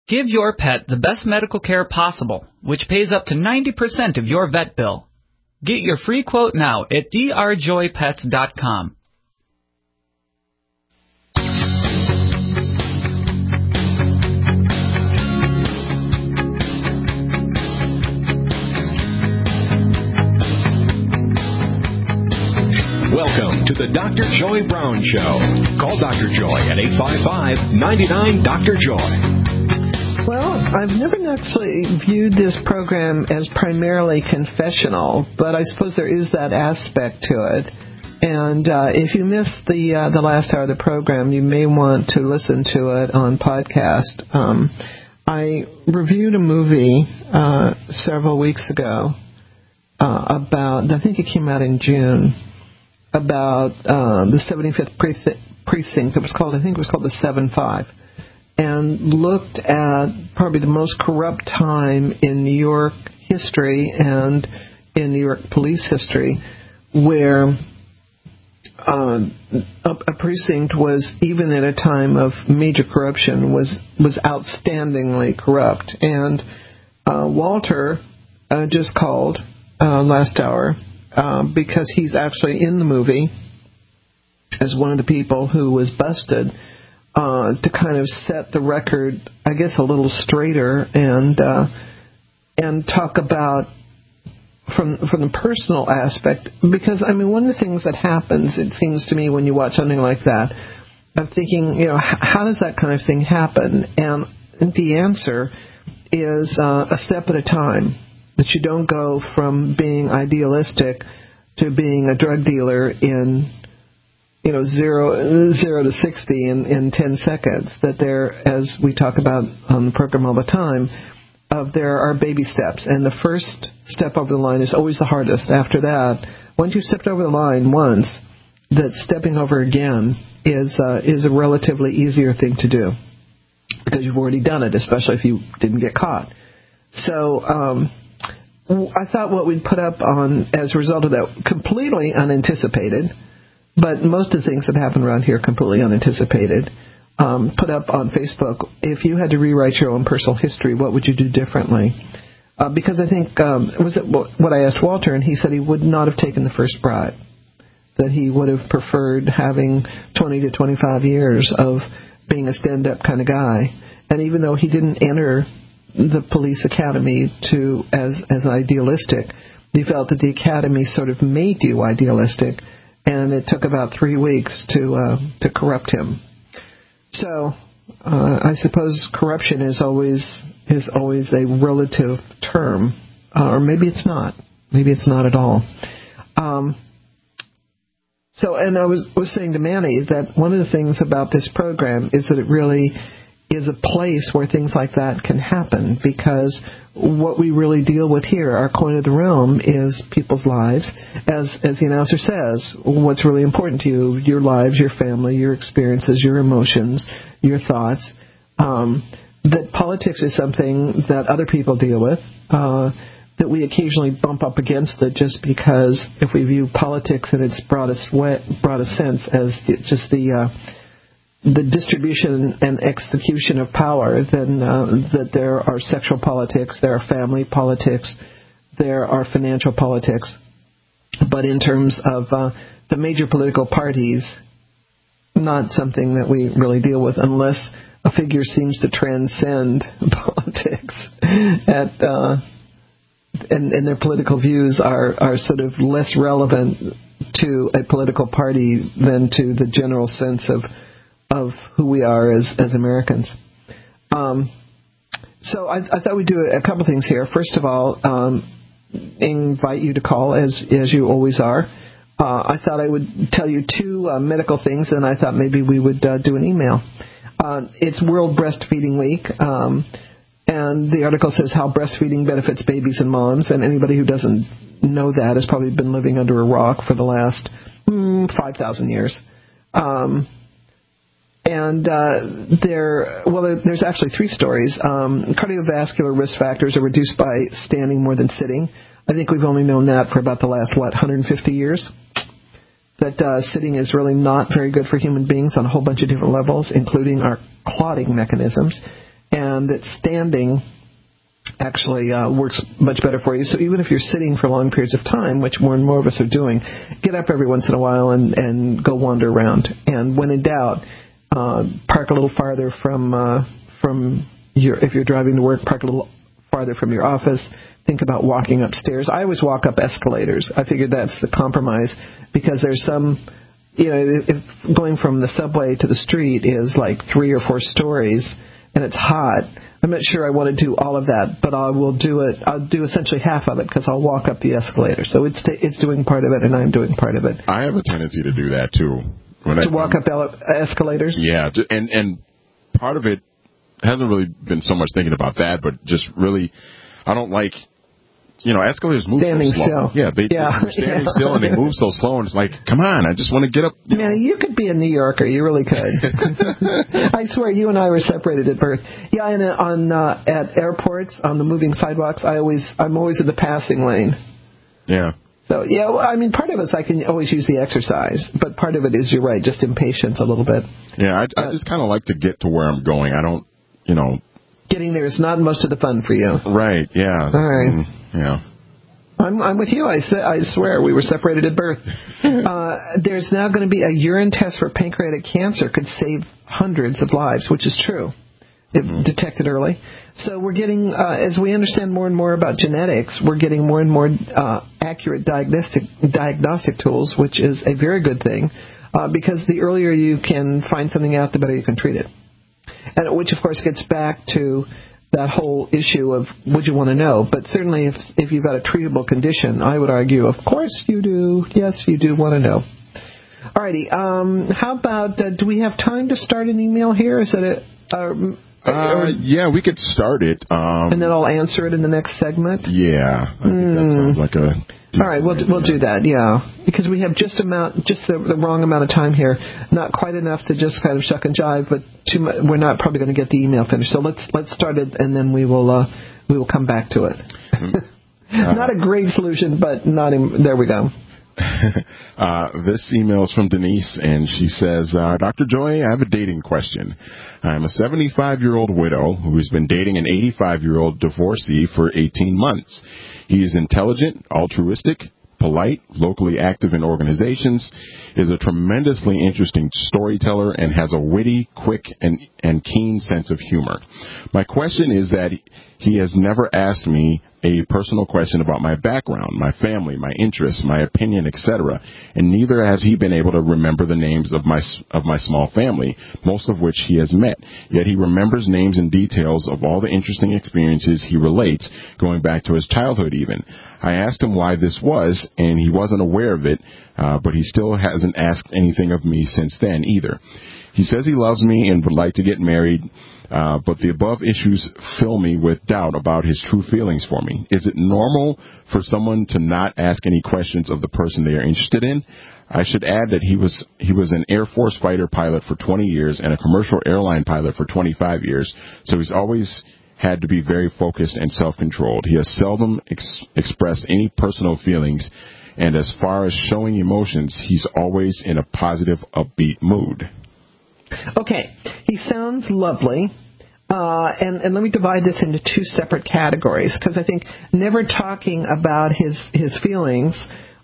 Give your pet the best medical care possible, which pays up to 90% of your vet bill. Get your free quote now at drjoypets.com. Welcome to the Dr. Joy Brown Show. Call Dr. Joy at 855-99-DR-JOY. Well, I've never actually viewed this program as primarily confessional, but I suppose there is that aspect to it. And if you missed the last hour of the program, you may want to listen to it on podcast. I reviewed a movie several weeks ago about, I think it came out in June, about the 75th precinct. I think it was called the 7-5, and looked at probably the most corrupt time in New York history and in New York police history, where a precinct was, even at a time of major corruption, was outstandingly corrupt. And Walter just called last hour, because he's actually in the movie as one of the people who was busted, to kind of set the record, I guess, a little straighter and talk about from the personal aspect. Because, I mean, one of the things that happens, it seems to me, when you watch something like that, I'm thinking, how does that kind of thing happen? And the answer is a step at a time. That you don't go from being idealistic to being a drug dealer in, 0 to 60 in 10 seconds. That there, as we talk about on the program all the time, there are baby steps. And the first step over the line is always the hardest. After that, once you've stepped over the line once, that stepping over again is a relatively easier thing to do. Because you've already done it, especially if you didn't get caught. So, I thought what we'd put up on, as a result of that, completely unanticipated, but most of the things that happen around here completely unanticipated, put up on Facebook. If you had to rewrite your own personal history, what would you do differently? Because I think, was it what I asked Walter, and he said he would not have taken the first bribe, that he would have preferred having 20 to 25 years of being a stand-up kind of guy. And even though he didn't enter the police academy as idealistic, he felt that the academy sort of made you idealistic, and it took about 3 weeks to corrupt him. So I suppose corruption is always a relative term, or maybe it's not. Maybe it's not at all. So, and I was saying to Manny that one of the things about this program is that it really is a place where things like that can happen, because what we really deal with here, our coin of the realm, is people's lives. As the announcer says, what's really important to you, your lives, your family, your experiences, your emotions, your thoughts. That politics is something that other people deal with, that we occasionally bump up against it just because if we view politics in its broadest sense as just the distribution and execution of power, then that there are sexual politics, there are family politics, there are financial politics. But in terms of the major political parties, not something that we really deal with unless a figure seems to transcend politics and their political views are sort of less relevant to a political party than to the general sense of who we are as Americans. So I thought we'd do a couple things here. First of all, invite you to call as you always are. I thought I would tell you two medical things, and I thought maybe we would do an email. It's World Breastfeeding Week, and the article says how breastfeeding benefits babies and moms, and anybody who doesn't know that has probably been living under a rock for the last 5,000 years. There's actually three stories. Cardiovascular risk factors are reduced by standing more than sitting. I think we've only known that for about the last, 150 years? That sitting is really not very good for human beings on a whole bunch of different levels, including our clotting mechanisms. and that standing actually works much better for you. So even if you're sitting for long periods of time, which more and more of us are doing, get up every once in a while and go wander around. And when in doubt, park a little farther from your, if you're driving to work, park a little farther from your office. Think about walking upstairs. I always walk up escalators. I figured that's the compromise, because there's some, if going from the subway to the street is like 3 or 4 stories and it's hot, I'm not sure I want to do all of that, but I will do it. I'll do essentially half of it because I'll walk up the escalator. So it's doing part of it, and I'm doing part of it. I have a tendency to do that too. To walk up escalators? Yeah, and part of it hasn't really been so much thinking about that, but just really, I don't like, escalators move standing so slow. Still. Yeah, they're standing still and they move so slow, and it's like, come on, I just want to get up. Man, you could be a New Yorker. You really could. I swear, you and I were separated at birth. Yeah, and at airports, on the moving sidewalks, I'm always in the passing lane. Yeah. So, yeah, I mean, part of it is I can always use the exercise, but part of it is, you're right, just impatience a little bit. Yeah, I just kind of like to get to where I'm going. I don't, Getting there is not most of the fun for you. Right, yeah. All right. Yeah. I'm with you. I swear, we were separated at birth. There's now going to be a urine test for pancreatic cancer. Could save hundreds of lives, which is true, if detected early. So we're getting, as we understand more and more about genetics, we're getting more and more accurate diagnostic tools, which is a very good thing, because the earlier you can find something out, the better you can treat it. And which, of course, gets back to that whole issue of would you want to know. But certainly if you've got a treatable condition, I would argue, of course you do. Yes, you do want to know. All righty. How about, do we have time to start an email here? Is it yeah, we could start it. And then I'll answer it in the next segment? Yeah. I think that sounds like a... All right, we'll do that, yeah. Because we have just the wrong amount of time here. Not quite enough to just kind of shuck and jive, but we're not probably going to get the email finished. So let's start it, and then we will come back to it. Not a great solution, but there we go. This email is from Denise, and she says, Dr. Joy, I have a dating question. I'm a 75-year-old widow who has been dating an 85-year-old divorcee for 18 months. He is intelligent, altruistic, polite, locally active in organizations, is a tremendously interesting storyteller, and has a witty, quick, and keen sense of humor. My question is that he has never asked me a personal question about my background, my family, my interests, my opinion, etc., and neither has he been able to remember the names of my small family, most of which he has met. Yet he remembers names and details of all the interesting experiences he relates, going back to his childhood even. I asked him why this was, and he wasn't aware of it, but he still hasn't asked anything of me since then either. He says he loves me and would like to get married, but the above issues fill me with doubt about his true feelings for me. Is it normal for someone to not ask any questions of the person they are interested in? I should add that he was an Air Force fighter pilot for 20 years and a commercial airline pilot for 25 years, so he's always had to be very focused and self-controlled. He has seldom expressed any personal feelings, and as far as showing emotions, he's always in a positive, upbeat mood. Okay, he sounds lovely, and let me divide this into 2 separate categories, because I think never talking about his feelings,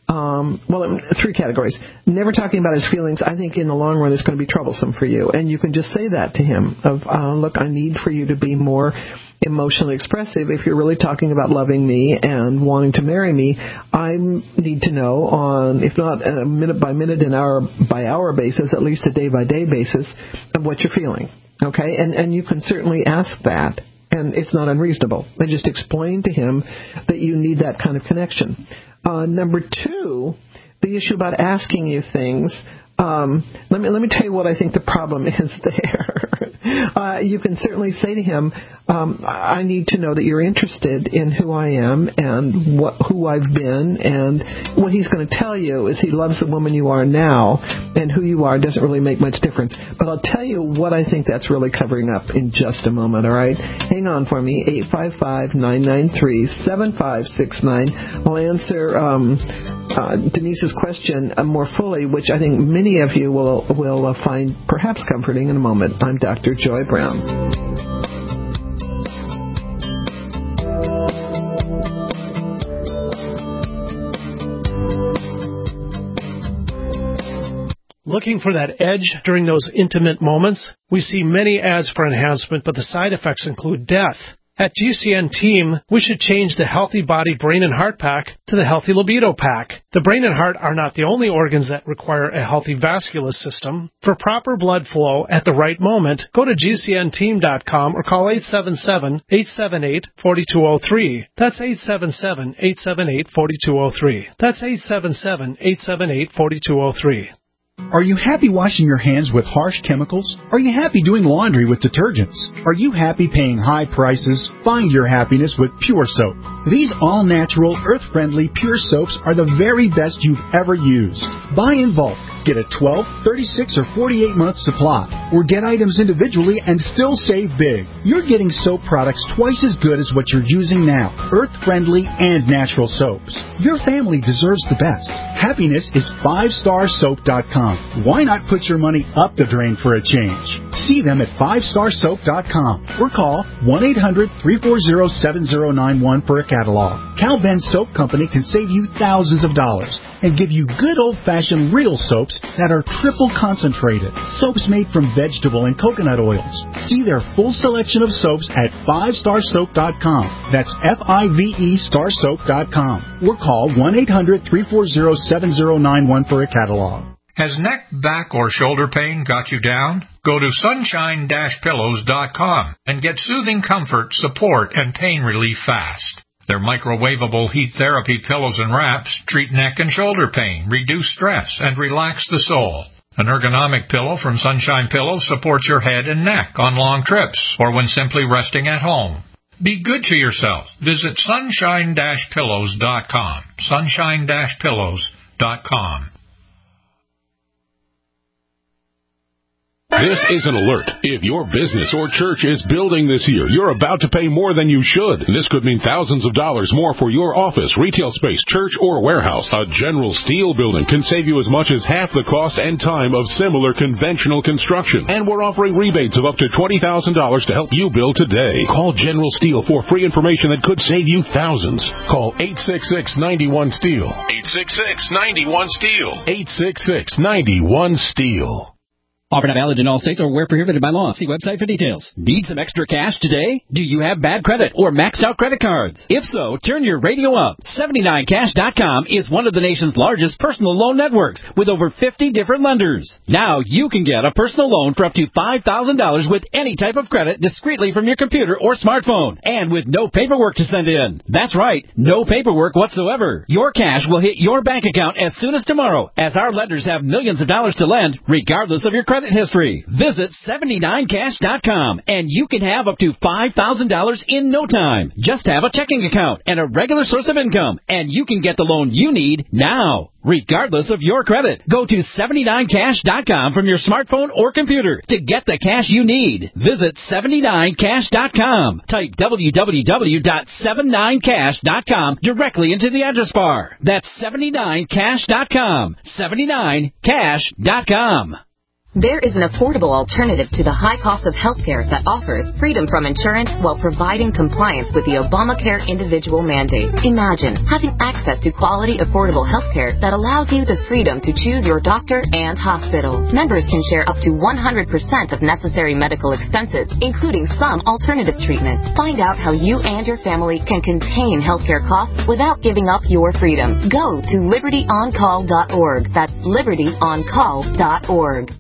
3 categories. Never talking about his feelings, I think in the long run is going to be troublesome for you, and you can just say that to him, look, I need for you to be more emotionally expressive. If you're really talking about loving me and wanting to marry me, I need to know on, if not a minute by minute and hour by hour basis, at least a day by day basis of what you're feeling. Okay? And you can certainly ask that, and it's not unreasonable. And just explain to him that you need that kind of connection. Number 2, the issue about asking you things. Let me tell you what I think the problem is there. You can certainly say to him, I need to know that you're interested in who I am and who I've been, and what he's going to tell you is he loves the woman you are now, and who you are doesn't really make much difference. But I'll tell you what I think that's really covering up in just a moment, all right? Hang on for me, 855-993-7569. I'll answer Denise's question more fully, which I think many of you will find perhaps comforting in a moment. I'm Dr. Joy Brown. Looking for that edge during those intimate moments? We see many ads for enhancement, but the side effects include death. At GCN Team, we should change the Healthy Body Brain and Heart Pack to the Healthy Libido Pack. The brain and heart are not the only organs that require a healthy vascular system. For proper blood flow at the right moment, go to GCNteam.com or call 877-878-4203. That's 877-878-4203. That's 877-878-4203. Are you happy washing your hands with harsh chemicals? Are you happy doing laundry with detergents? Are you happy paying high prices? Find your happiness with Pure Soap. These all-natural, earth-friendly Pure Soaps are the very best you've ever used. Buy in bulk. Get a 12, 36, or 48-month supply, or get items individually and still save big. You're getting soap products twice as good as what you're using now, earth-friendly and natural soaps. Your family deserves the best. Happiness is 5starsoap.com. Why not put your money up the drain for a change? See them at 5starsoap.com or call 1-800-340-7091 for a catalog. Cal Ben Soap Company can save you thousands of dollars and give you good old-fashioned real soaps that are triple concentrated. Soaps made from vegetable and coconut oils. See their full selection of soaps at 5starsoap.com. That's F-I-V-E starsoap.com. Or call 1-800-340-7091 for a catalog. Has neck, back, or shoulder pain got you down? Go to sunshine-pillows.com and get soothing comfort, support, and pain relief fast. Their microwavable heat therapy pillows and wraps treat neck and shoulder pain, reduce stress, and relax the soul. An ergonomic pillow from Sunshine Pillows supports your head and neck on long trips or when simply resting at home. Be good to yourself. Visit sunshine-pillows.com. sunshine-pillows.com. This is an alert. If your business or church is building this year, you're about to pay more than you should. This could mean thousands of dollars more for your office, retail space, church, or warehouse. A General Steel building can save you as much as half the cost and time of similar conventional construction. And we're offering rebates of up to $20,000 to help you build today. Call General Steel for free information that could save you thousands. Call 866-91-STEEL. 866-91-STEEL. 866-91-STEEL. Offered not valid in all states or where prohibited by law. See website for details. Need some extra cash today? Do you have bad credit or maxed out credit cards? If so, turn your radio up. 79cash.com is one of the nation's largest personal loan networks with over 50 different lenders. Now you can get a personal loan for up to $5,000 with any type of credit discreetly from your computer or smartphone and with no paperwork to send in. That's right, no paperwork whatsoever. Your cash will hit your bank account as soon as tomorrow, as our lenders have millions of dollars to lend regardless of your credit history. Visit 79cash.com and you can have up to $5,000 in no time. Just have a checking account and a regular source of income, and you can get the loan you need now, regardless of your credit. Go to 79cash.com from your smartphone or computer to get the cash you need. Visit 79cash.com. Type www.79cash.com directly into the address bar. That's 79cash.com. 79cash.com. There is an affordable alternative to the high cost of healthcare that offers freedom from insurance while providing compliance with the Obamacare individual mandate. Imagine having access to quality, affordable healthcare that allows you the freedom to choose your doctor and hospital. Members can share up to 100% of necessary medical expenses, including some alternative treatments. Find out how you and your family can contain healthcare costs without giving up your freedom. Go to libertyoncall.org. That's libertyoncall.org.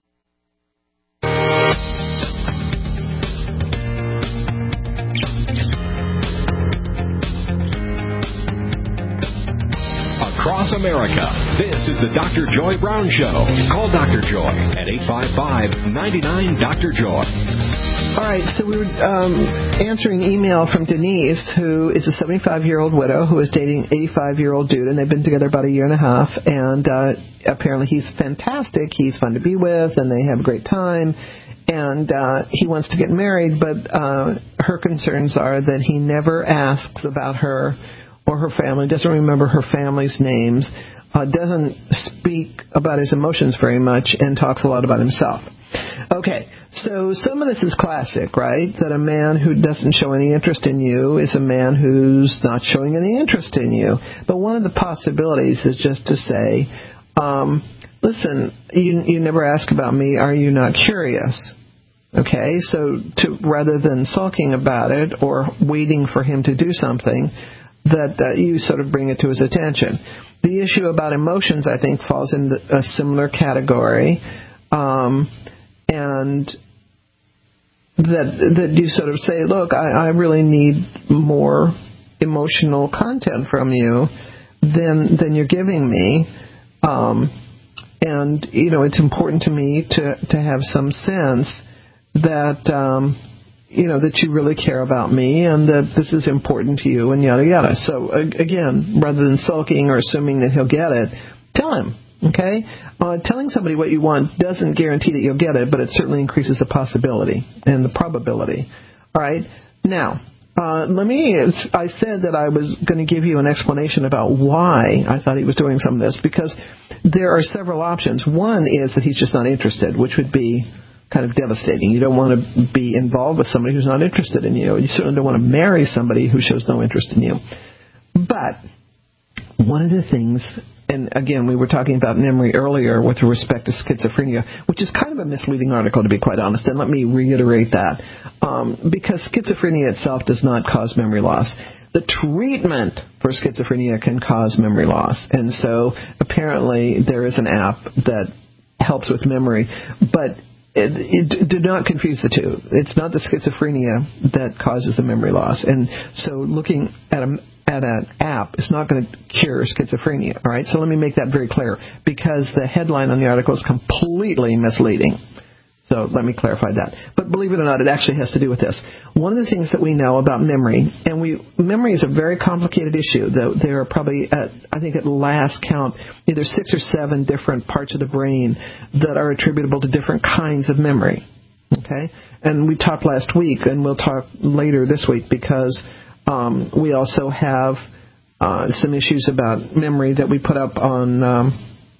Across America, this is the Dr. Joy Brown Show. Call Dr. Joy at 855-99-DR-JOY. All right, so we were answering email from Denise, who is a 75-year-old widow who is dating an 85-year-old dude, and they've been together about a year and a half, and apparently he's fantastic, he's fun to be with, and they have a great time, and he wants to get married, but her concerns are that he never asks about her or her family, doesn't remember her family's names, doesn't speak about his emotions very much, and talks a lot about himself. Okay, so some of this is classic, right? That a man who doesn't show any interest in you is a man who's not showing any interest in you. But one of the possibilities is just to say, listen, you never ask about me. Are you not curious? Okay, so rather than sulking about it or waiting for him to do something, that you sort of bring it to his attention. The issue about emotions, I think, falls in a similar category, and that you sort of say, look, I really need more emotional content from you than you're giving me, and it's important to me to have some sense that that you really care about me and that this is important to you and yada yada. So again, rather than sulking or assuming that he'll get it, tell him. Okay, telling somebody what you want doesn't guarantee that you'll get it, but it certainly increases the possibility and the probability. All right, now. I said that I was going to give you an explanation about why I thought he was doing some of this, because there are several options. One is that he's just not interested, which would be kind of devastating. You don't want to be involved with somebody who's not interested in you. You certainly don't want to marry somebody who shows no interest in you. But one of the things, and again, we were talking about memory earlier with respect to schizophrenia, which is kind of a misleading article, to be quite honest, and let me reiterate that, because schizophrenia itself does not cause memory loss. The treatment for schizophrenia can cause memory loss, and so apparently there is an app that helps with memory, but do not confuse the two. It's not the schizophrenia that causes the memory loss, and so looking at an app is not going to cure schizophrenia. All right, so let me make that very clear, because the headline on the article is completely misleading. So let me clarify that. But believe it or not, it actually has to do with this. One of the things that we know about memory, and memory is a very complicated issue. There are probably, I think at last count, either 6 or 7 different parts of the brain that are attributable to different kinds of memory. Okay, and we talked last week, and we'll talk later this week, because we also have some issues about memory that we put up on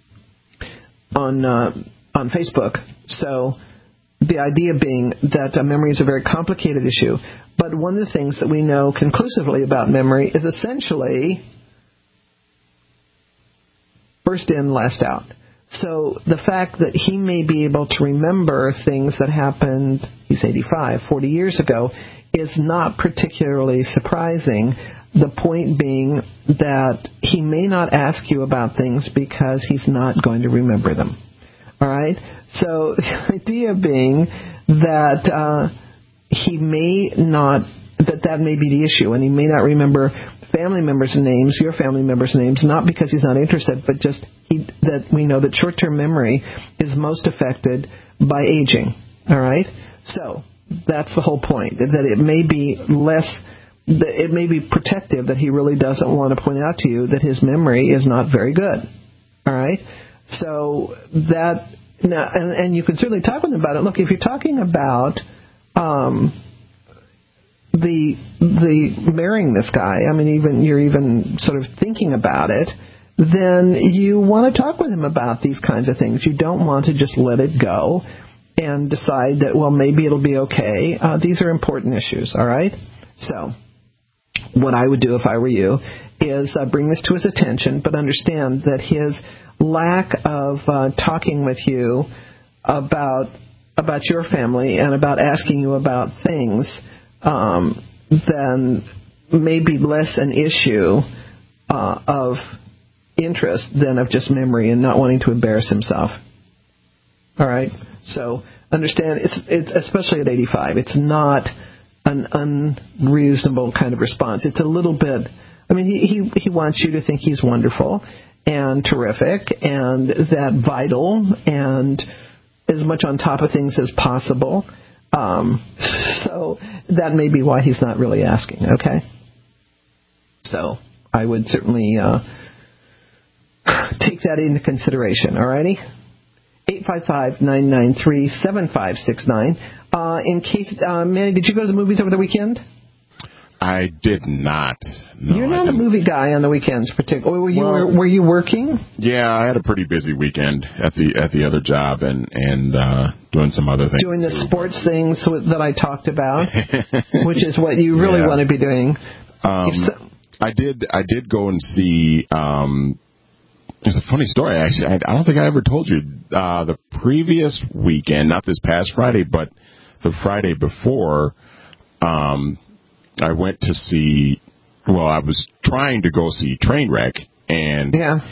Facebook. So the idea being that memory is a very complicated issue, but one of the things that we know conclusively about memory is essentially first in, last out. So the fact that he may be able to remember things that happened, he's 85, 40 years ago, is not particularly surprising. The point being that he may not ask you about things because he's not going to remember them. All right? So the idea being that he may not, that may be the issue, and he may not remember family members' names, your family members' names, not because he's not interested, but just that we know that short-term memory is most affected by aging. All right? So that's the whole point, that it may be it may be protective, that he really doesn't want to point out to you that his memory is not very good. All right? So that, now, and you can certainly talk with him about it. Look, if you're talking about the marrying this guy, I mean, you're even sort of thinking about it, then you want to talk with him about these kinds of things. You don't want to just let it go and decide that, well, maybe it'll be okay. These are important issues, all right? So what I would do if I were you is bring this to his attention, but understand that his lack of talking with you about your family and about asking you about things then may be less an issue of interest than of just memory and not wanting to embarrass himself. All right? So understand, it's especially at 85, it's not an unreasonable kind of response. It's a little bit, I mean, he wants you to think he's wonderful and terrific and that vital and as much on top of things as possible. So that may be why he's not really asking, okay? So I would certainly take that into consideration, all righty? 855-993-7569. In case, Manny, did you go to the movies over the weekend? I did not. No, You're not a movie guy on the weekends, particularly. Were you working? Yeah, I had a pretty busy weekend at the other job and doing some other things. Doing the sports things that I talked about, which is what you really want to be doing. I did go and see It's a funny story, actually. I don't think I ever told you. The previous weekend, not this past Friday, but the Friday before, I went to see, well, I was trying to go see Trainwreck, and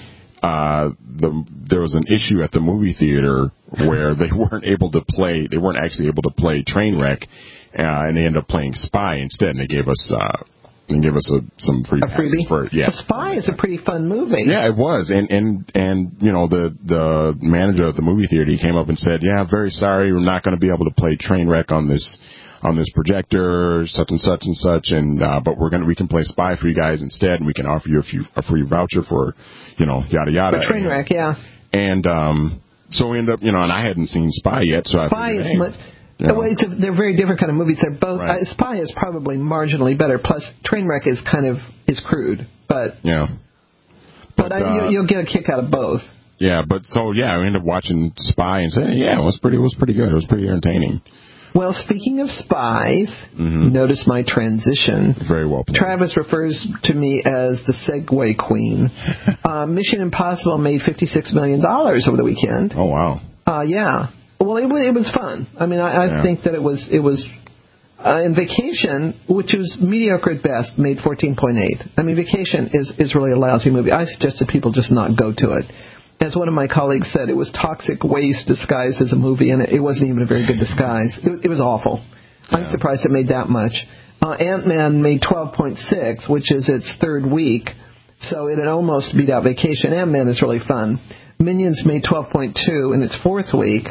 there was an issue at the movie theater where they weren't actually able to play Trainwreck, and they ended up playing Spy instead, and they gave us some free passes for it. Yeah. Spy is a pretty fun movie. Yeah, it was. And you know, the manager of the movie theater, he came up and said, "Yeah, very sorry, we're not going to be able to play Trainwreck on this projector, such and such and such, and but we can play Spy for you guys instead, and we can offer you a free voucher for, you know, yada yada." For Trainwreck, yeah. And so we ended up, you know, and I hadn't seen Spy yet, so Spy is much. Well, they're very different kind of movies. They're both. Right. Spy is probably marginally better. Plus, Trainwreck is crude, but you'll get a kick out of both. Yeah, but so I ended up watching Spy and saying, yeah, it was pretty good. It was pretty entertaining. Well, speaking of spies, notice my transition. Very well played. Travis refers to me as the Segway Queen. Mission Impossible made $56 million over the weekend. Oh, wow. Yeah. Well, it was fun. I mean, I think that it was. And Vacation, which was mediocre at best, made 14.8. I mean, Vacation is really a lousy movie. I suggested people just not go to it. As one of my colleagues said, it was toxic waste disguised as a movie, and it wasn't even a very good disguise. It was awful. Yeah. I'm surprised it made that much. Ant-Man made 12.6, which is its third week, so it had almost beat out Vacation. Ant-Man is really fun. Minions made 12.2 in its fourth week.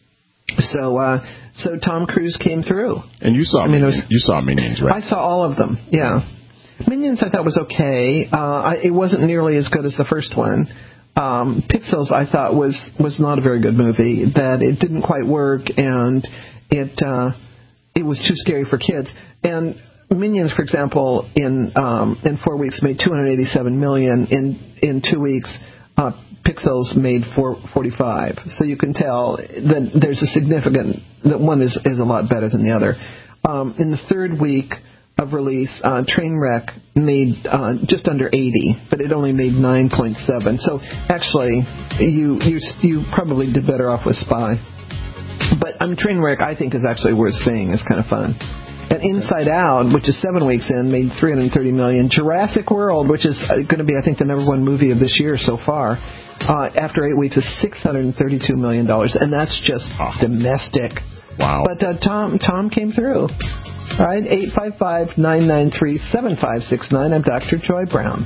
So Tom Cruise came through. And you saw Minions, right? I saw all of them, yeah. Minions I thought was okay. It wasn't nearly as good as the first one. Pixels I thought was not a very good movie, that it didn't quite work, and it was too scary for kids. And Minions, for example, in 4 weeks made $287 million. In 2 weeks, Pixels made $45. So you can tell that there's that one is a lot better than the other. In the third week of release, Trainwreck made just under 80, but it only made 9.7. So actually, you probably did better off with Spy. But Trainwreck, I think, is actually worth seeing. It's kind of fun. And Inside Out, which is 7 weeks in, made $330 million. Jurassic World, which is going to be, I think, the number one movie of this year so far, after 8 weeks, is $632 million, and that's just domestic. Wow. But Tom came through. All right, 855-993-7569. I'm Dr. Joy Brown.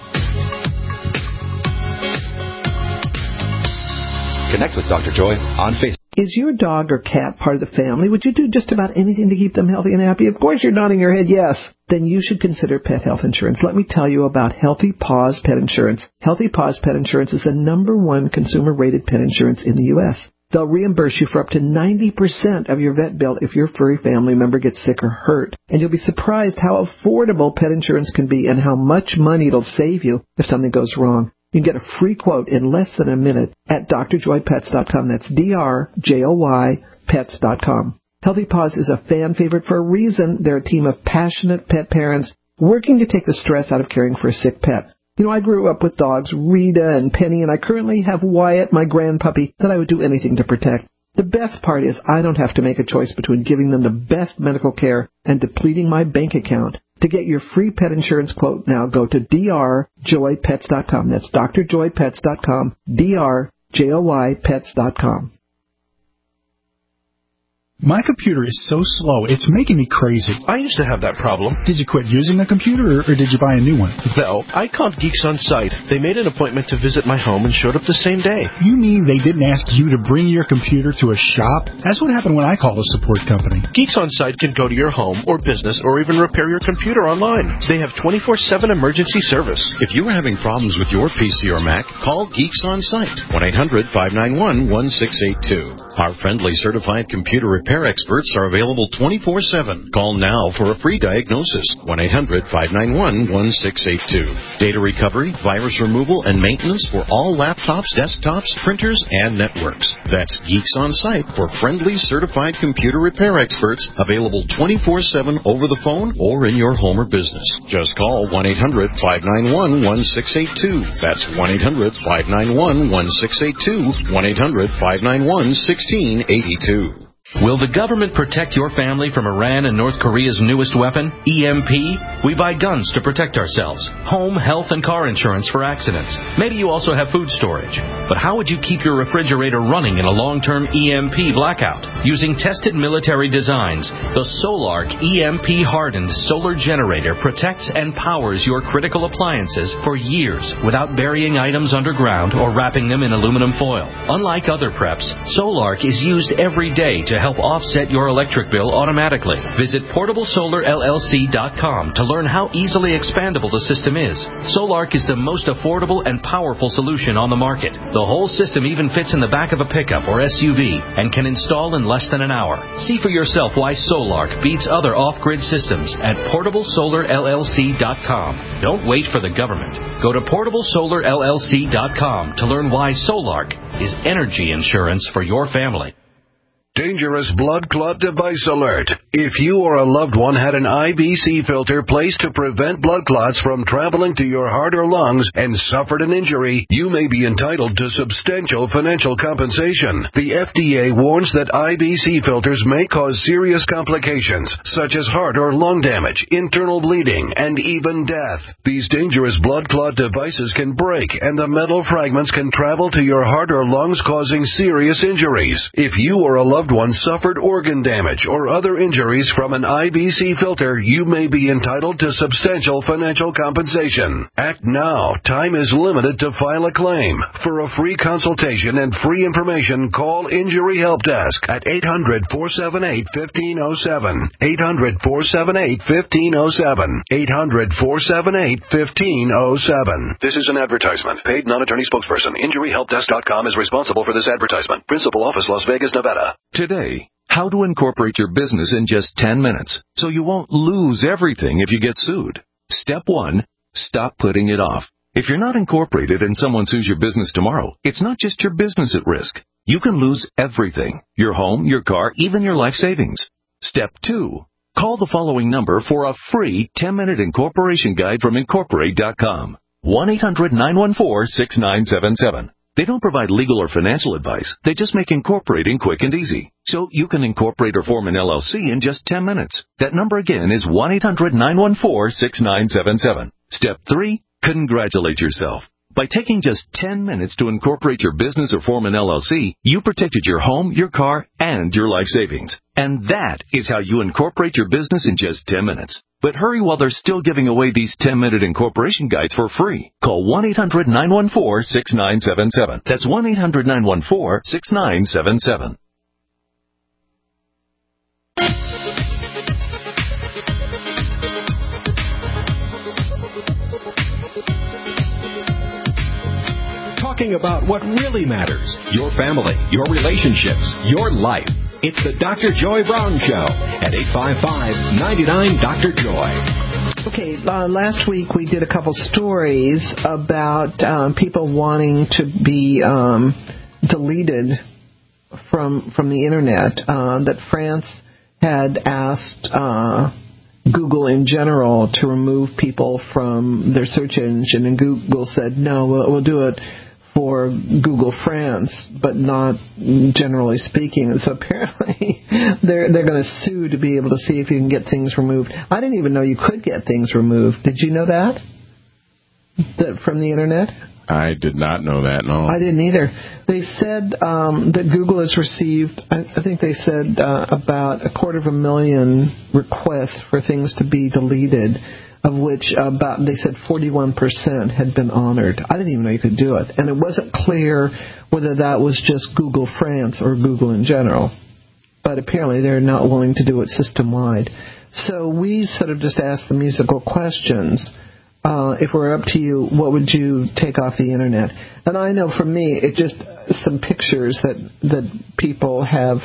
Connect with Dr. Joy on Facebook. Is your dog or cat part of the family? Would you do just about anything to keep them healthy and happy? Of course you're nodding your head yes. Then you should consider pet health insurance. Let me tell you about Healthy Paws Pet Insurance. Healthy Paws Pet Insurance is the #1 consumer-rated pet insurance in the U.S. They'll reimburse you for up to 90% of your vet bill if your furry family member gets sick or hurt. And you'll be surprised how affordable pet insurance can be and how much money it'll save you if something goes wrong. You can get a free quote in less than a minute at drjoypets.com. That's DRJOY pets.com. Healthy Paws is a fan favorite for a reason. They're a team of passionate pet parents working to take the stress out of caring for a sick pet. You know, I grew up with dogs, Rita and Penny, and I currently have Wyatt, my grandpuppy, that I would do anything to protect. The best part is I don't have to make a choice between giving them the best medical care and depleting my bank account. To get your free pet insurance quote now, go to drjoypets.com. That's drjoypets.com, drjoypets.com. My computer is so slow, it's making me crazy. I used to have that problem. Did you quit using the computer, or did you buy a new one? No, I called Geeks On Site. They made an appointment to visit my home and showed up the same day. You mean they didn't ask you to bring your computer to a shop? That's what happened when I called a support company. Geeks On Site can go to your home or business or even repair your computer online. They have 24/7 emergency service. If you are having problems with your PC or Mac, call Geeks On Site, 1-800-591-1682. Our friendly certified computer repair repair experts are available 24/7. Call now for a free diagnosis. 1-800-591-1682. Data recovery, virus removal, and maintenance for all laptops, desktops, printers, and networks. That's Geeks On Site for friendly, certified computer repair experts available 24/7 over the phone or in your home or business. Just call 1-800-591-1682. That's 1-800-591-1682. 1-800-591-1682. Will the government protect your family from Iran and North Korea's newest weapon, EMP? We buy guns to protect ourselves, home, health, and car insurance for accidents. Maybe you also have food storage. But how would you keep your refrigerator running in a long-term EMP blackout? Using tested military designs, the Solark EMP-hardened solar generator protects and powers your critical appliances for years without burying items underground or wrapping them in aluminum foil. Unlike other preps, Solark is used every day to help offset your electric bill automatically. Visit PortableSolarLLC.com to learn how easily expandable the system is. Solark is the most affordable and powerful solution on the market. The whole system even fits in the back of a pickup or SUV and can install in less than an hour. See for yourself why Solark beats other off-grid systems at PortableSolarLLC.com. Don't wait for the government. Go to PortableSolarLLC.com to learn why Solark is energy insurance for your family. Dangerous blood clot device alert. If you or a loved one had an IBC filter placed to prevent blood clots from traveling to your heart or lungs and suffered an injury, you may be entitled to substantial financial compensation. The FDA warns that IBC filters may cause serious complications, such as heart or lung damage, internal bleeding, and even death. These dangerous blood clot devices can break, and the metal fragments can travel to your heart or lungs, causing serious injuries. If you or a loved one suffered organ damage or other injuries from an IBC filter, you may be entitled to substantial financial compensation. Act now. Time is limited to file a claim. For a free consultation and free information, call Injury Help Desk at 800-478-1507. 800-478-1507. 800-478-1507. This is an advertisement. Paid non-attorney spokesperson. InjuryHelpDesk.com is responsible for this advertisement. Principal office, Las Vegas, Nevada. Today, how to incorporate your business in just 10 minutes so you won't lose everything if you get sued. Step 1, stop putting it off. If you're not incorporated and someone sues your business tomorrow, it's not just your business at risk. You can lose everything: your home, your car, even your life savings. Step 2, call the following number for a free 10-minute incorporation guide from Incorporate.com. 1-800-914-6977. They don't provide legal or financial advice. They just make incorporating quick and easy. So you can incorporate or form an LLC in just 10 minutes. That number again is 1-800-914-6977. Step 3, congratulate yourself. By taking just 10 minutes to incorporate your business or form an LLC, you protected your home, your car, and your life savings. And that is how you incorporate your business in just 10 minutes. But hurry while they're still giving away these 10-minute incorporation guides for free. Call 1-800-914-6977. That's 1-800-914-6977. Talking about what really matters: your family, your relationships, your life. It's the Dr. Joy Brown Show at 855-99-DR-JOY. Okay, last week we did a couple stories about people wanting to be deleted from the Internet, that France had asked Google in general to remove people from their search engine, and Google said, no, we'll do it for Google France, but not generally speaking. And so apparently they're going to sue to be able to see if you can get things removed. I didn't even know you could get things removed. Did you know that from the Internet? I did not know that, no. I didn't either. They said that Google has received, I think they said about 250,000 requests for things to be deleted, of which they said 41% had been honored. I didn't even know you could do it. And it wasn't clear whether that was just Google France or Google in general. But apparently they're not willing to do it system-wide. So we sort of just asked the musical questions. If we're up to you, what would you take off the Internet? And I know for me, it just some pictures that people have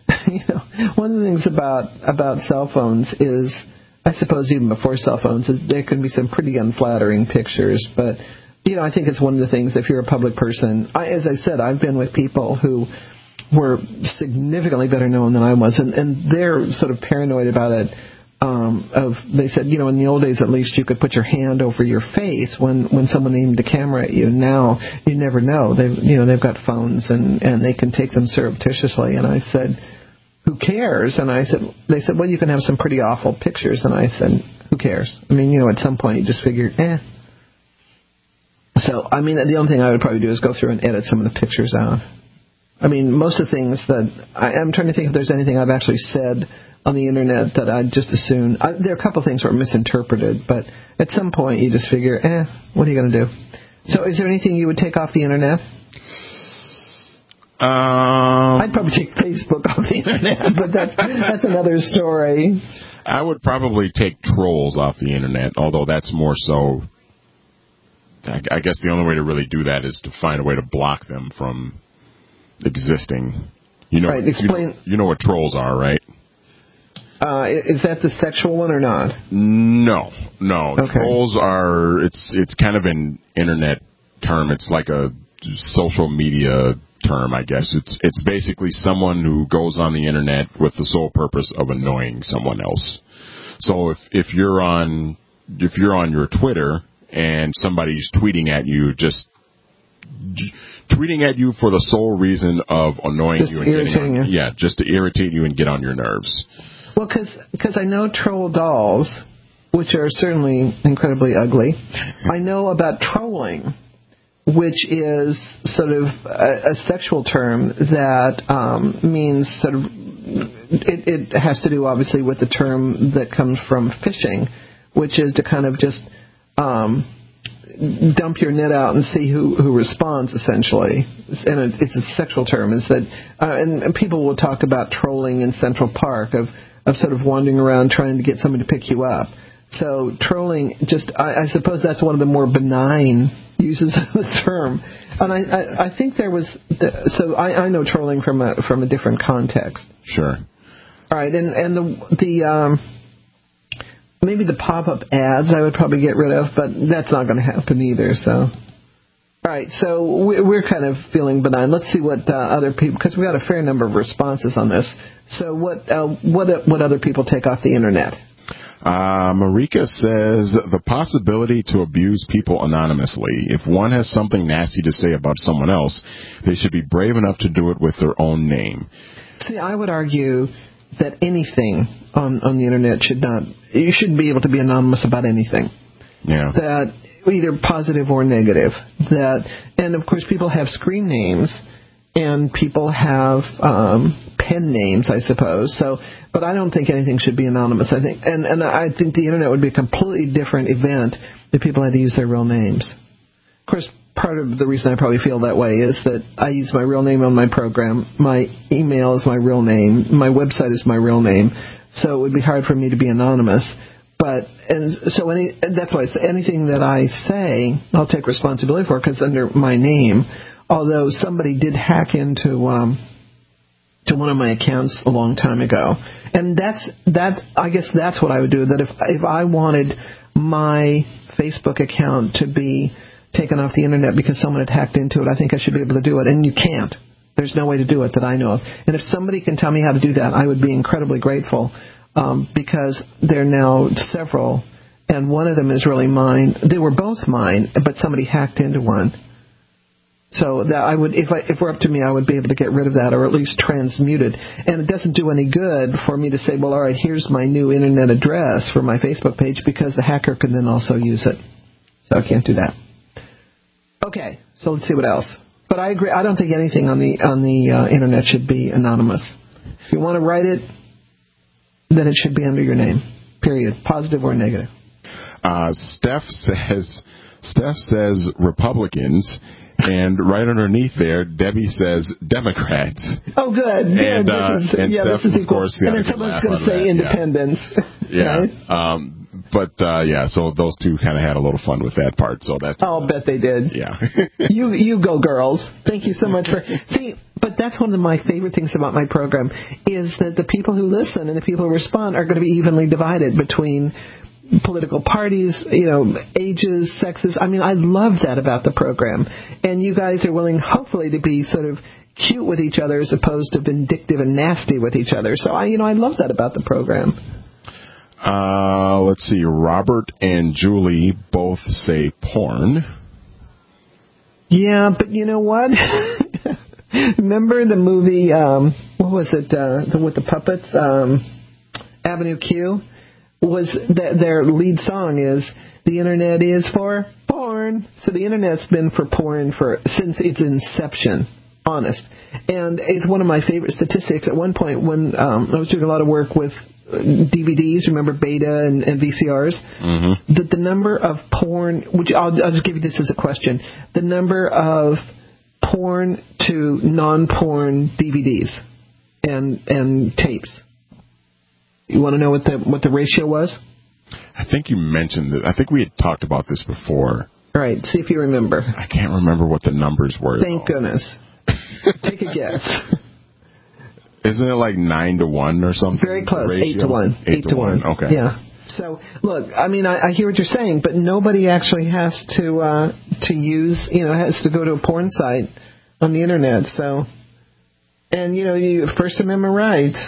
one of the things about cell phones is, I suppose even before cell phones, there can be some pretty unflattering pictures. But, I think it's one of the things, if you're a public person, as I said, I've been with people who were significantly better known than I was, and they're sort of paranoid about it. They said, in the old days at least, you could put your hand over your face when someone aimed the camera at you. Now you never know. They've got phones and they can take them surreptitiously. And I said, who cares? And they said, well, you can have some pretty awful pictures. And I said, who cares? I mean, at some point you just figure, So, the only thing I would probably do is go through and edit some of the pictures out. Most of the things that I'm trying to think if there's anything I've actually said on the internet that I'd just as soon. There are a couple of things that were misinterpreted, but at some point you just figure, what are you going to do? So is there anything you would take off the internet? I'd probably take Facebook off the internet, but that's another story. I would probably take trolls off the internet, although that's more so. I guess the only way to really do that is to find a way to block them from existing. Right, explain. You know what trolls are, right? Is that the sexual one or not? No. Okay. Trolls are, it's kind of an internet term. It's like a social media term, I guess. It's basically someone who goes on the internet with the sole purpose of annoying someone else. So if you're on your Twitter and somebody's tweeting at you, just tweeting at you for the sole reason of annoying just you and irritating you. Yeah, just to irritate you and get on your nerves. Well, because I know troll dolls, which are certainly incredibly ugly. I know about trolling, which is sort of a sexual term that means sort of it has to do obviously with the term that comes from fishing, which is to kind of just dump your net out and see who responds, essentially. And it's a sexual term. Is that and people will talk about trolling in Central Park of sort of wandering around trying to get somebody to pick you up. So trolling, I suppose that's one of the more benign uses of the term. And I think there was, so I know trolling from a different context. Sure. All right, and the maybe the pop-up ads I would probably get rid of, but that's not going to happen either. So, all right, so we're kind of feeling benign. Let's see what other people, because we got a fair number of responses on this. So what other people take off the internet? Marika says the possibility to abuse people anonymously. If one has something nasty to say about someone else, they should be brave enough to do it with their own name. See, I would argue that anything on the internet you shouldn't be able to be anonymous about anything. Yeah. That either positive or negative. And of course people have screen names and people have pen names, I suppose. So, but I don't think anything should be anonymous. I think the internet would be a completely different event if people had to use their real names. Of course, part of the reason I probably feel that way is that I use my real name on my program. My email is my real name. My website is my real name. So it would be hard for me to be anonymous. That's why I say anything that I say, I'll take responsibility for because under my name. Although somebody did hack into to one of my accounts a long time ago, and I guess that's what I would do. That if I wanted my Facebook account to be taken off the internet because someone had hacked into it, I think I should be able to do it. And you can't. There's no way to do it that I know of. And if somebody can tell me how to do that, I would be incredibly grateful because there are now several, and one of them is really mine. They were both mine, but somebody hacked into one. So that I would, if it were up to me, I would be able to get rid of that or at least transmute it. And it doesn't do any good for me to say, well, all right, here's my new internet address for my Facebook page because the hacker can then also use it. So I can't do that. Okay, so let's see what else. But I agree. I don't think anything on the internet should be anonymous. If you want to write it, then it should be under your name. Period. Positive or negative. Steph says Republicans. And right underneath there, Debbie says Democrats. Oh, good. And this is of course, and then someone's going to say independents. Yeah. Right? So those two kind of had a little fun with that part. So that. I'll bet they did. Yeah. You go, girls. Thank you so much for. See, But that's one of my favorite things about my program is that the people who listen and the people who respond are going to be evenly divided between political parties, ages, sexes. I mean, I love that about the program. And you guys are willing, hopefully, to be sort of cute with each other as opposed to vindictive and nasty with each other. So, I love that about the program. Let's see. Robert and Julie both say porn. Yeah, but you know what? Remember the movie, what was it, with the puppets, Avenue Q? Their lead song is, the internet is for porn. So the internet's been for porn since its inception, honest. And it's one of my favorite statistics. At one point when I was doing a lot of work with DVDs, remember Beta and VCRs, that the number of porn, which I'll just give you this as a question, the number of porn to non-porn DVDs and tapes. You want to know what the ratio was? I think you mentioned it. I think we had talked about this before. All right, see if you remember. I can't remember what the numbers were. Thank goodness. Take a guess. Isn't it like 9-1 or something? Very close. 8-1. 8-1. Okay. Yeah. So, look, I mean, I hear what you're saying, but nobody actually has to use, has to go to a porn site on the internet. So, and, First Amendment rights.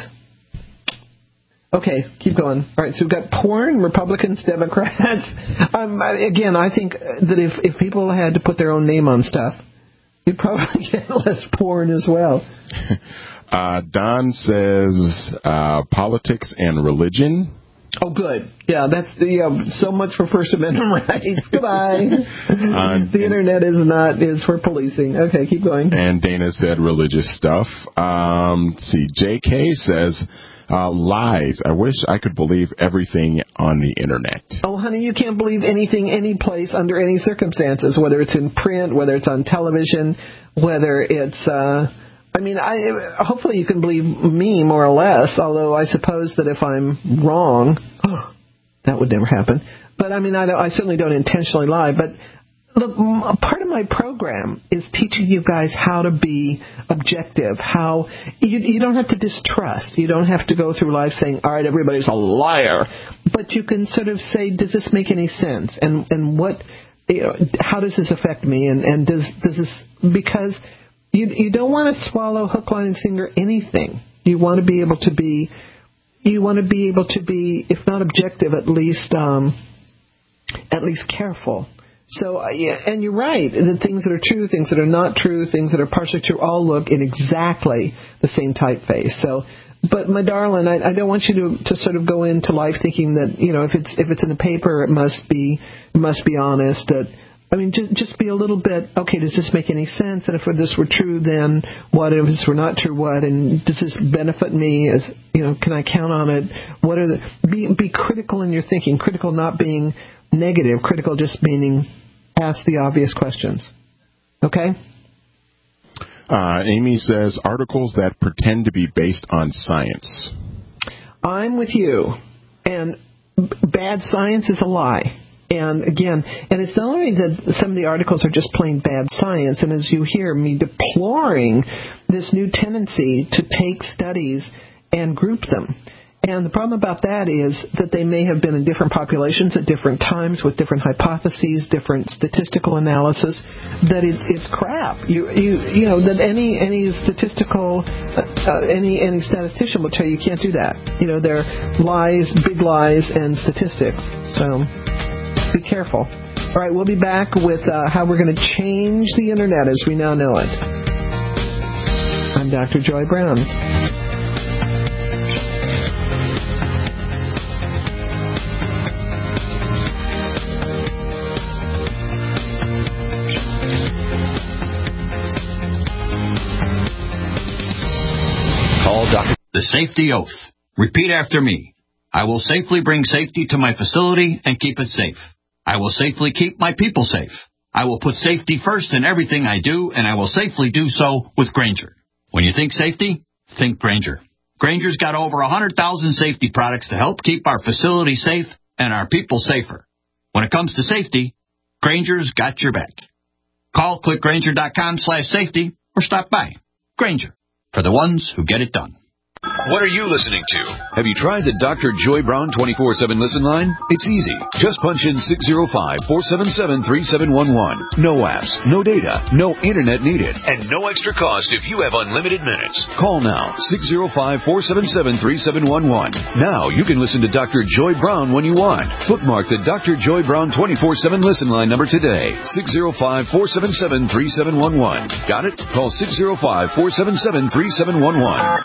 Okay, keep going. All right, so we've got porn, Republicans, Democrats. Again, I think that if people had to put their own name on stuff, you'd probably get less porn as well. Don says politics and religion. Oh, good. Yeah, that's so much for First Amendment rights. Goodbye. The internet is for policing. Okay, keep going. And Dana said religious stuff. Let's see, JK says lies. I wish I could believe everything on the internet. Oh, honey, you can't believe anything, any place, under any circumstances, whether it's in print, whether it's on television, whether it's... hopefully you can believe me more or less, although I suppose that if I'm wrong, that would never happen. But, I certainly don't intentionally lie. But, look, part of my program is teaching you guys how to be objective, how you don't have to distrust. You don't have to go through life saying, all right, everybody's a liar. But you can sort of say, does this make any sense? And what, how does this affect me? And does this, because... You don't want to swallow hook, line, and sinker anything. You want to be able to be, if not objective, at least careful. So, and you're right. The things that are true, things that are not true, things that are partially true, all look in exactly the same typeface. So, but my darling, I don't want you to sort of go into life thinking that, if it's in the paper, it must be honest. Just be a little bit, okay, does this make any sense? And if this were true, then what? If this were not true, what? And does this benefit me? Can I count on it? Be critical in your thinking. Critical not being negative. Critical just meaning ask the obvious questions. Okay? Amy says articles that pretend to be based on science. I'm with you. And bad science is a lie. And again, it's not only that some of the articles are just plain bad science, and as you hear me deploring this new tendency to take studies and group them. And the problem about that is that they may have been in different populations at different times with different hypotheses, different statistical analysis, that it's crap. That any statistical, any statistician will tell you can't do that. They're lies, big lies, and statistics. So... be careful. All right, we'll be back with how we're going to change the internet as we now know it. I'm Dr. Joy Brown. Call Dr. The safety oath. Repeat after me. I will safely bring safety to my facility and keep it safe. I will safely keep my people safe. I will put safety first in everything I do, and I will safely do so with Grainger. When you think safety, think Grainger. Grainger's got over 100,000 safety products to help keep our facility safe and our people safer. When it comes to safety, Grainger's got your back. Call clickgrainger.com/safety or stop by. Grainger, for the ones who get it done. What are you listening to? Have you tried the Dr. Joy Brown 24/7 listen line? It's easy. Just punch in 605-477-3711. No apps, no data, no internet needed, and no extra cost if you have unlimited minutes. Call now, 605-477-3711. Now you can listen to Dr. Joy Brown when you want. Bookmark the Dr. Joy Brown 24/7 listen line number today. 605-477-3711. Got it? Call 605-477-3711.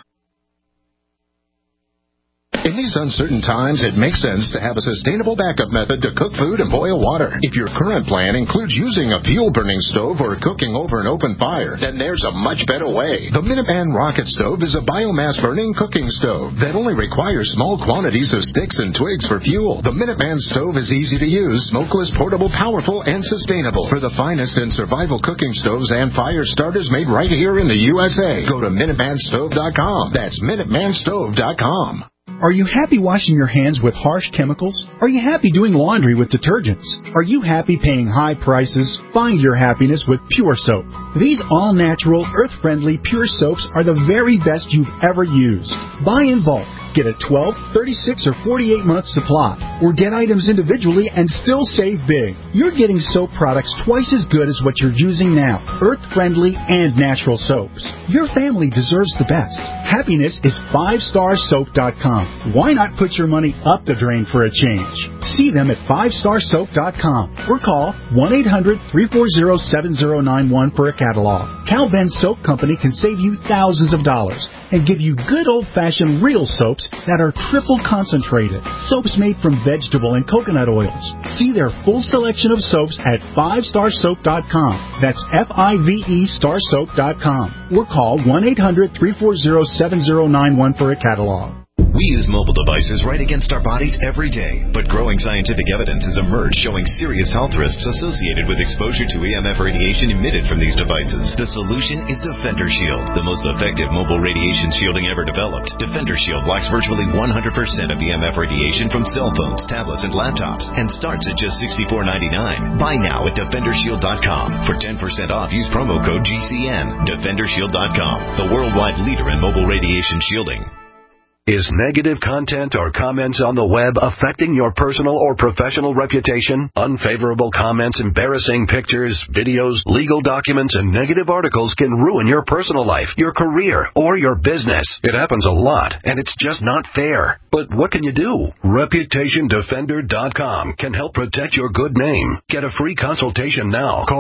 In these uncertain times, it makes sense to have a sustainable backup method to cook food and boil water. If your current plan includes using a fuel-burning stove or cooking over an open fire, then there's a much better way. The Minuteman Rocket Stove is a biomass-burning cooking stove that only requires small quantities of sticks and twigs for fuel. The Minuteman Stove is easy to use, smokeless, portable, powerful, and sustainable. For the finest in survival cooking stoves and fire starters made right here in the USA, go to MinutemanStove.com. That's MinutemanStove.com. Are you happy washing your hands with harsh chemicals? Are you happy doing laundry with detergents? Are you happy paying high prices? Find your happiness with Pure Soap. These all-natural, earth-friendly Pure Soaps are the very best you've ever used. Buy in bulk. Get a 12, 36, or 48-month supply, or get items individually and still save big. You're getting soap products twice as good as what you're using now, earth-friendly and natural soaps. Your family deserves the best. Happiness is 5starsoap.com. Why not put your money up the drain for a change? See them at 5starsoap.com or call 1-800-340-7091 for a catalog. Cal Ben Soap Company can save you thousands of dollars and give you good old-fashioned real soaps that are triple concentrated. Soaps made from vegetable and coconut oils. See their full selection of soaps at 5starsoap.com. That's F-I-V-E starsoap.com. Or call 1-800-340-7091 for a catalog. We use mobile devices right against our bodies every day, but growing scientific evidence has emerged showing serious health risks associated with exposure to EMF radiation emitted from these devices. The solution is Defender Shield, the most effective mobile radiation shielding ever developed. Defender Shield blocks virtually 100% of EMF radiation from cell phones, tablets, and laptops, and starts at just $64.99. Buy now at DefenderShield.com. For 10% off, use promo code GCN. DefenderShield.com, the worldwide leader in mobile radiation shielding. Is negative content or comments on the web affecting your personal or professional reputation? Unfavorable comments, embarrassing pictures, videos, legal documents, and negative articles can ruin your personal life, your career, or your business. It happens a lot, and it's just not fair. But what can you do? ReputationDefender.com can help protect your good name. Get a free consultation now. Call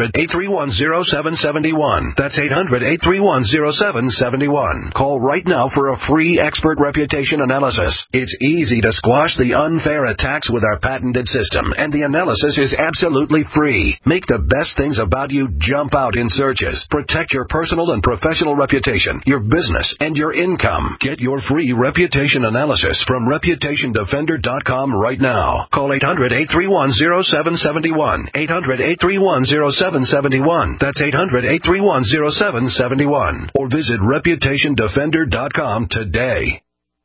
800-831-0771. That's 800-831-0771. Call right now for a free expert reputation analysis. It's easy to squash the unfair attacks with our patented system, and the analysis is absolutely free. Make the best things about you jump out in searches. Protect your personal and professional reputation, your business, and your income. Get your free reputation analysis from ReputationDefender.com right now. Call 800-831-0771. 800-831-0771. That's 800-831-0771. Or visit ReputationDefender.com today.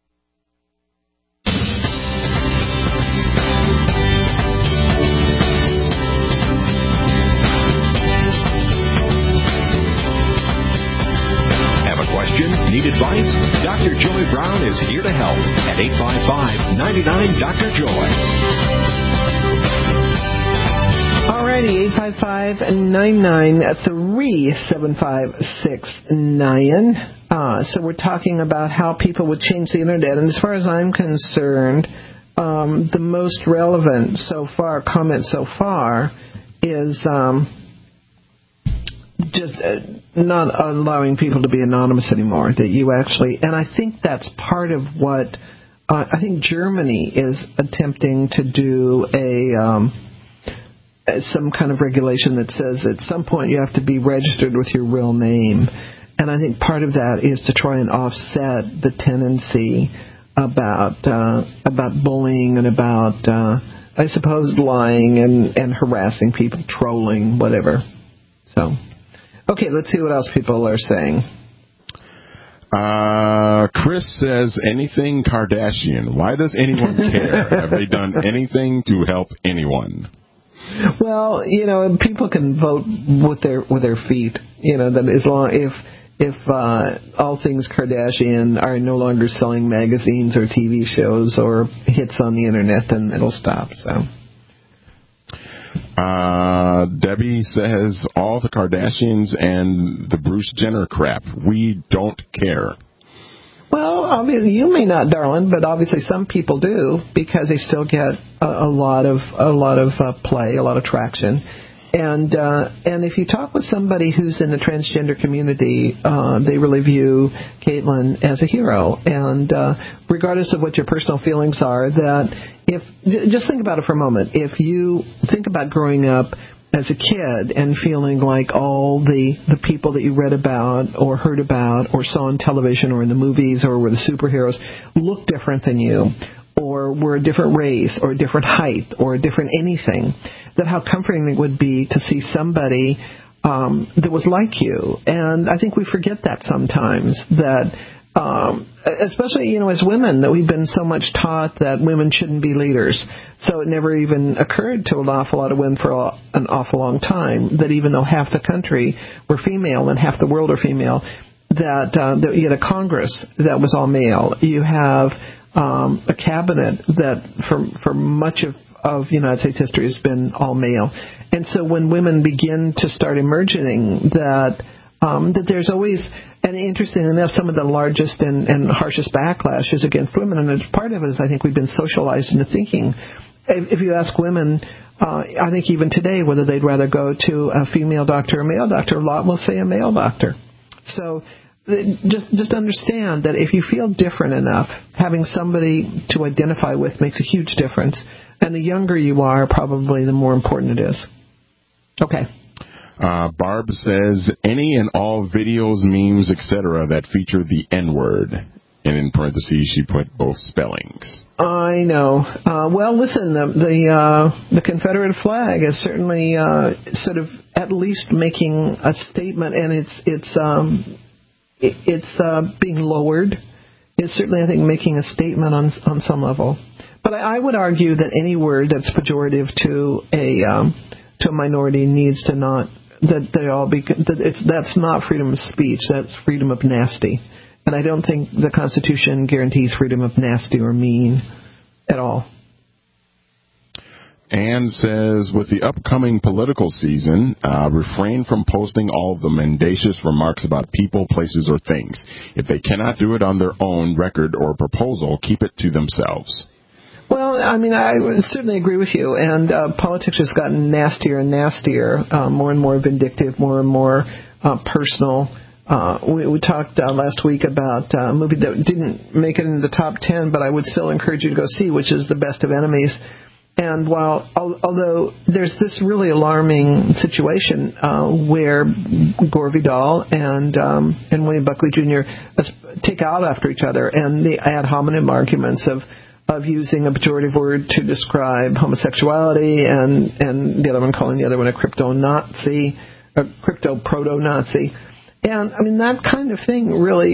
Need advice? Dr. Joy Brown is here to help at 855-99-DR-JOY. Alrighty, 855-99-37569. So we're talking about how people would change the internet. And as far as I'm concerned, the most relevant comment so far is just not allowing people to be anonymous anymore. That you actually, and I think that's part of what I think Germany is attempting to do some kind of regulation that says at some point you have to be registered with your real name. And I think part of that is to try and offset the tendency about bullying and about I suppose lying and harassing people, trolling, whatever. So. Okay, let's see what else people are saying. Chris says, anything Kardashian. Why does anyone care? Have they done anything to help anyone? Well, people can vote with their feet. That as long if all things Kardashian are no longer selling magazines or TV shows or hits on the internet, then it'll stop. So. Debbie says, all the Kardashians and the Bruce Jenner crap. We don't care. Well, obviously you may not, darling, but obviously some people do because they still get a lot of play, a lot of traction. And if you talk with somebody who's in the transgender community, they really view Caitlyn as a hero. And regardless of what your personal feelings are, just think about it for a moment. If you think about growing up as a kid and feeling like all the people that you read about or heard about or saw on television or in the movies or were the superheroes looked different than you, or were a different race or a different height or a different anything, that how comforting it would be to see somebody that was like you. And I think we forget that sometimes, that especially, as women, that we've been so much taught that women shouldn't be leaders. So it never even occurred to an awful lot of women for an awful long time that even though half the country were female and half the world are female, that you had a Congress that was all male. You have a cabinet that for much of United States history has been all male. And so when women begin to start emerging, that there's always, and interestingly enough, some of the largest and harshest backlash is against women, and part of it is I think we've been socialized into thinking. If you ask women, I think even today, whether they'd rather go to a female doctor or a male doctor, a lot will say a male doctor. So just understand that if you feel different enough, having somebody to identify with makes a huge difference. And the younger you are, probably the more important it is. Okay. Barb says, any and all videos, memes, etc. that feature the N-word. And in parentheses, she put both spellings. I know. Well, listen, the Confederate flag is certainly sort of at least making a statement, and it's being lowered. It's certainly, I think, making a statement on some level. But I would argue that any word that's pejorative to a minority needs to not, that they all be, that's not freedom of speech. That's freedom of nasty. And I don't think the Constitution guarantees freedom of nasty or mean at all. Anne says, with the upcoming political season, refrain from posting all of the mendacious remarks about people, places, or things. If they cannot do it on their own record or proposal, keep it to themselves. Well, I mean, I certainly agree with you. And politics has gotten nastier and nastier, more and more vindictive, more and more personal. We talked last week about a movie that didn't make it into the top 10, but I would still encourage you to go see, which is The Best of Enemies. And although there's this really alarming situation where Gore Vidal and William Buckley Jr. take out after each other, and the ad hominem arguments of using a pejorative word to describe homosexuality, and the other one calling the other one a crypto-Nazi, a crypto-proto-Nazi. And, I mean, that kind of thing really,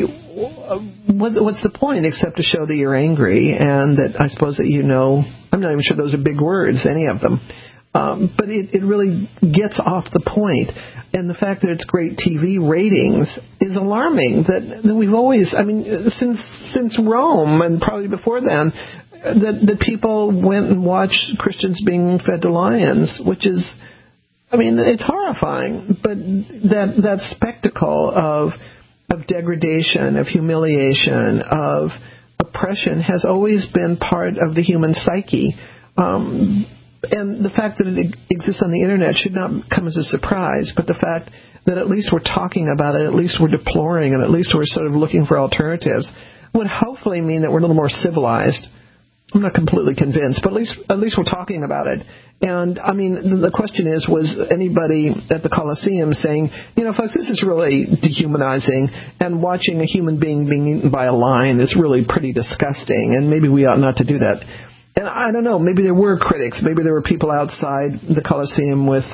what's the point except to show that you're angry and that I suppose that I'm not even sure those are big words, any of them. But it really gets off the point. And the fact that it's great TV ratings is alarming. That we've always, I mean, since Rome and probably before then, that people went and watched Christians being fed to lions, which is, I mean, it's horrifying. But that spectacle of degradation, of humiliation, of oppression has always been part of the human psyche. And the fact that it exists on the Internet should not come as a surprise, but the fact that at least we're talking about it, at least we're deploring it, at least we're sort of looking for alternatives, would hopefully mean that we're a little more civilized. I'm not completely convinced, but at least we're talking about it. And, I mean, the question is, was anybody at the Colosseum saying, folks, this is really dehumanizing, and watching a human being eaten by a lion is really pretty disgusting, and maybe we ought not to do that. And I don't know, maybe there were critics. Maybe there were people outside the Colosseum with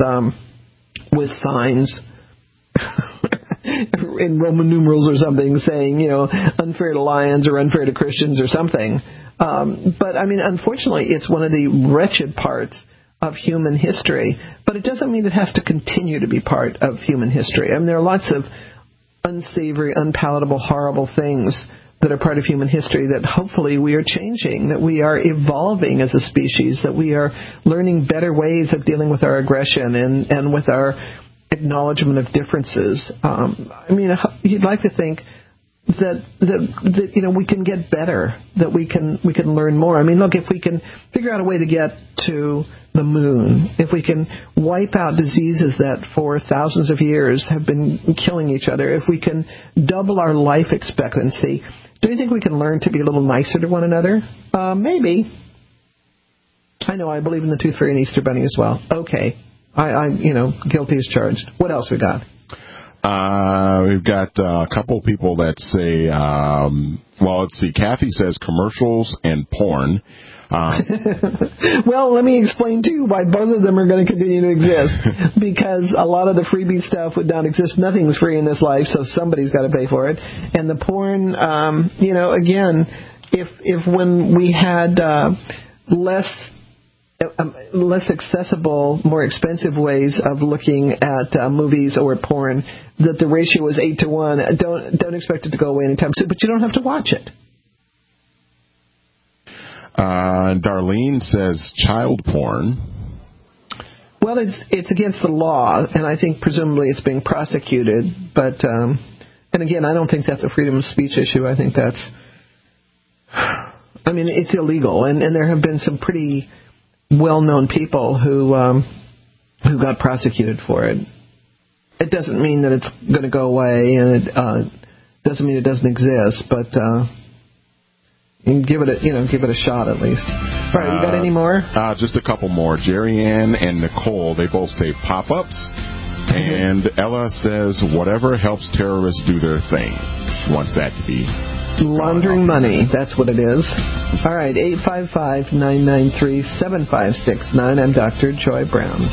signs in Roman numerals or something saying, unfair to lions or unfair to Christians or something. But, I mean, unfortunately, it's one of the wretched parts of human history. But it doesn't mean it has to continue to be part of human history. I mean, there are lots of unsavory, unpalatable, horrible things that are part of human history, that hopefully we are changing, that we are evolving as a species, that we are learning better ways of dealing with our aggression and with our acknowledgement of differences. You'd like to think that we can get better, that we can learn more. Look, if we can figure out a way to get to the moon, if we can wipe out diseases that for thousands of years have been killing each other, if we can double our life expectancy, do you think we can learn to be a little nicer to one another? Maybe. I know, I believe in the Tooth Fairy and Easter Bunny as well. Okay. I guilty as charged. What else we got? We've got a couple people that say, let's see. Kathy says commercials and porn. Well, let me explain to you why both of them are going to continue to exist. Because a lot of the freebie stuff would not exist. Nothing's free in this life, so somebody's got to pay for it. And the porn, again, if when we had less accessible, more expensive ways of looking at movies or porn, that the ratio was 8-to-1. Don't expect it to go away anytime soon, but you don't have to watch it. Darlene says child porn. Well, it's against the law, and I think presumably it's being prosecuted. But and again, I don't think that's a freedom of speech issue. I think it's illegal, and there have been some pretty well-known people who got prosecuted for it. It doesn't mean that it's going to go away, and it doesn't mean it doesn't exist, but give it a shot at least. All right, you got any more? Just a couple more. Jerry Ann and Nicole, they both say pop-ups, and Ella says whatever helps terrorists do their thing. She wants that to be laundering money. That's what it is. All right, 855-993-7569. I'm Dr. Joy Brown.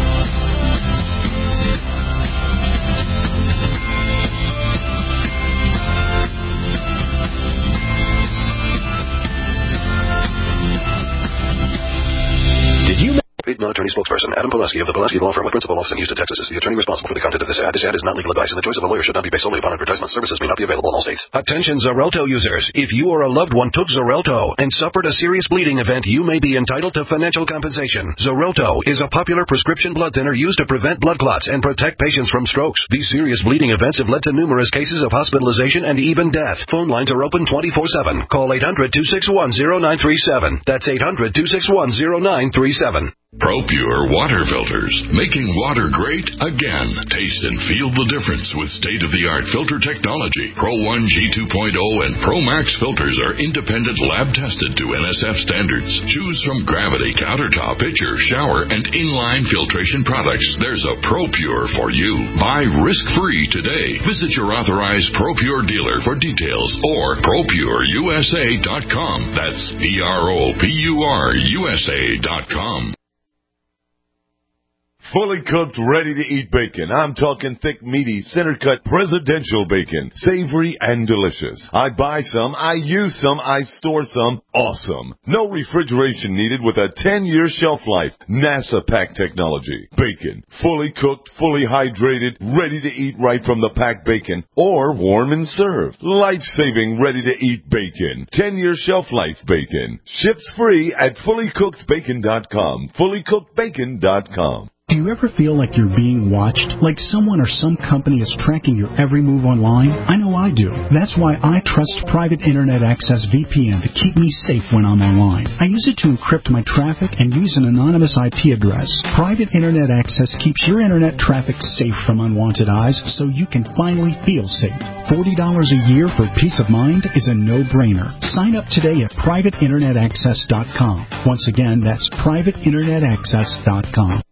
Non-attorney spokesperson Adam Pulaski of the Pulaski Law Firm with principal office in Houston, Texas, is the attorney responsible for the content of this ad. This ad is not legal advice, and the choice of a lawyer should not be based solely upon advertisement. Services may not be available in all states. Attention Xarelto users. If you or a loved one took Xarelto and suffered a serious bleeding event, you may be entitled to financial compensation. Xarelto is a popular prescription blood thinner used to prevent blood clots and protect patients from strokes. These serious bleeding events have led to numerous cases of hospitalization and even death. Phone lines are open 24/7. Call 800-261-0937. That's 800-261-0937. ProPure water filters, making water great again. Taste and feel the difference with state-of-the-art filter technology. Pro 1 G2.0 and Pro Max filters are independent lab-tested to NSF standards. Choose from Gravity, Countertop, Pitcher, Shower, and Inline filtration products. There's a ProPure for you. Buy risk-free today. Visit your authorized ProPure dealer for details or ProPureUSA.com. That's ProPureUSA.com. Fully cooked, ready-to-eat bacon. I'm talking thick, meaty, center-cut, presidential bacon. Savory and delicious. I buy some, I use some, I store some. Awesome. No refrigeration needed with a 10-year shelf life. NASA pack technology. Bacon. Fully cooked, fully hydrated, ready to eat right from the packed bacon. Or warm and served. Life-saving, ready-to-eat bacon. 10-year shelf life bacon. Ships free at fullycookedbacon.com. Fullycookedbacon.com. Do you ever feel like you're being watched? Like someone or some company is tracking your every move online? I know I do. That's why I trust Private Internet Access VPN to keep me safe when I'm online. I use it to encrypt my traffic and use an anonymous IP address. Private Internet Access keeps your internet traffic safe from unwanted eyes so you can finally feel safe. $40 a year for peace of mind is a no-brainer. Sign up today at privateinternetaccess.com. Once again, that's privateinternetaccess.com.